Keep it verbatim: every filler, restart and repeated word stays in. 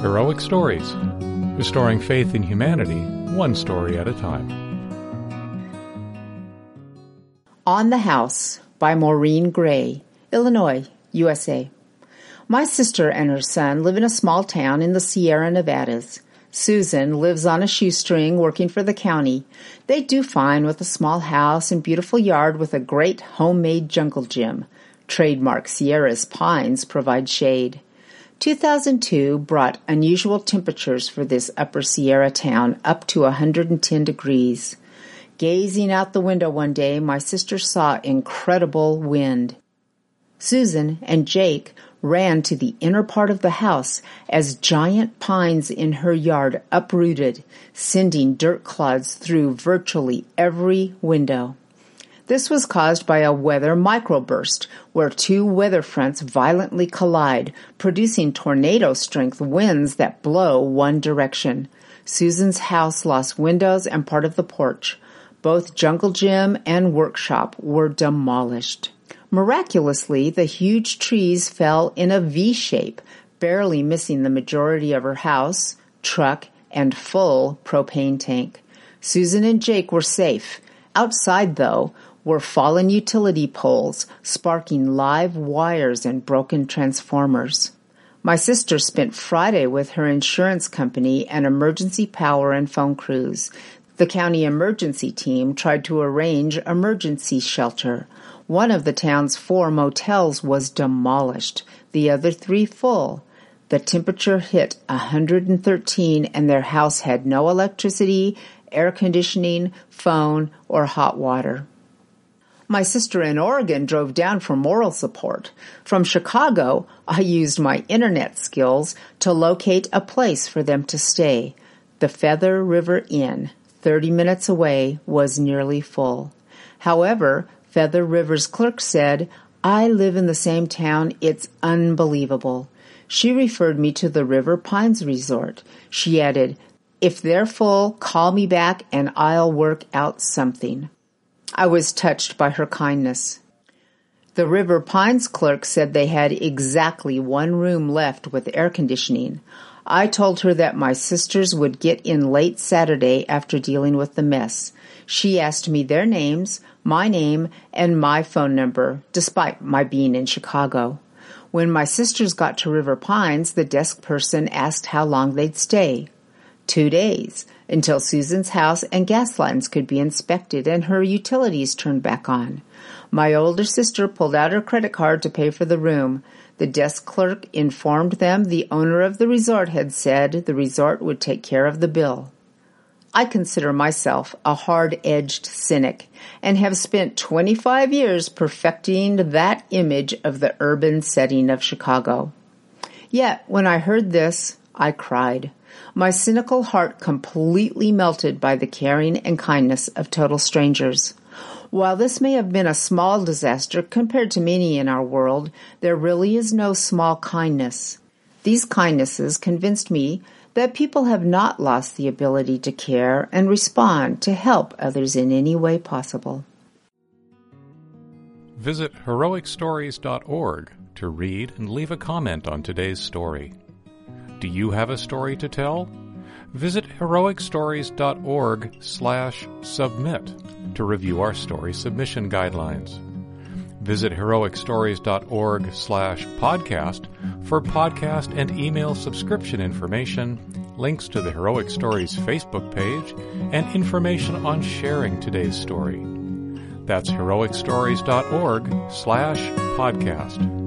Heroic Stories, restoring faith in humanity, one story at a time. On the House by Maureen Gray, Illinois, U S A. My sister and her son live in a small town in the Sierra Nevadas. Susan lives on a shoestring working for the county. They do fine with a small house and beautiful yard with a great homemade jungle gym. Trademark Sierra's pines provide shade. two thousand two brought unusual temperatures for this upper Sierra town, up to one hundred ten degrees. Gazing out the window one day, my sister saw incredible wind. Susan and Jake ran to the inner part of the house as giant pines in her yard uprooted, sending dirt clods through virtually every window. This was caused by a weather microburst, where two weather fronts violently collide, producing tornado-strength winds that blow one direction. Susan's house lost windows and part of the porch. Both jungle gym and workshop were demolished. Miraculously, the huge trees fell in a V shape, barely missing the majority of her house, truck, and full propane tank. Susan and Jake were safe. Outside, though, were fallen utility poles, sparking live wires and broken transformers. My sister spent Friday with her insurance company and emergency power and phone crews. The county emergency team tried to arrange emergency shelter. One of the town's four motels was demolished, the other three full. The temperature hit one hundred thirteen and their house had no electricity, air conditioning, phone, or hot water. My sister in Oregon drove down for moral support. From Chicago, I used my internet skills to locate a place for them to stay. The Feather River Inn, thirty minutes away, was nearly full. However, Feather River's clerk said, "I live in the same town. It's unbelievable." She referred me to the River Pines Resort. She added, "If they're full, call me back and I'll work out something." I was touched by her kindness. The River Pines clerk said they had exactly one room left with air conditioning. I told her that my sisters would get in late Saturday after dealing with the mess. She asked me their names, my name, and my phone number, despite my being in Chicago. When my sisters got to River Pines, the desk person asked how long they'd stay. Two days, until Susan's house and gas lines could be inspected and her utilities turned back on. My older sister pulled out her credit card to pay for the room. The desk clerk informed them the owner of the resort had said the resort would take care of the bill. I consider myself a hard-edged cynic and have spent twenty-five years perfecting that image of the urban setting of Chicago. Yet, when I heard this, I cried. My cynical heart completely melted by the caring and kindness of total strangers. While this may have been a small disaster compared to many in our world, there really is no small kindness. These kindnesses convinced me that people have not lost the ability to care and respond to help others in any way possible. Visit heroic stories dot org to read and leave a comment on today's story. Do you have a story to tell? Visit heroic stories dot org slash submit to review our story submission guidelines. Visit heroic stories dot org slash podcast for podcast and email subscription information, links to the Heroic Stories Facebook page, and information on sharing today's story. That's heroic stories dot org slash podcast.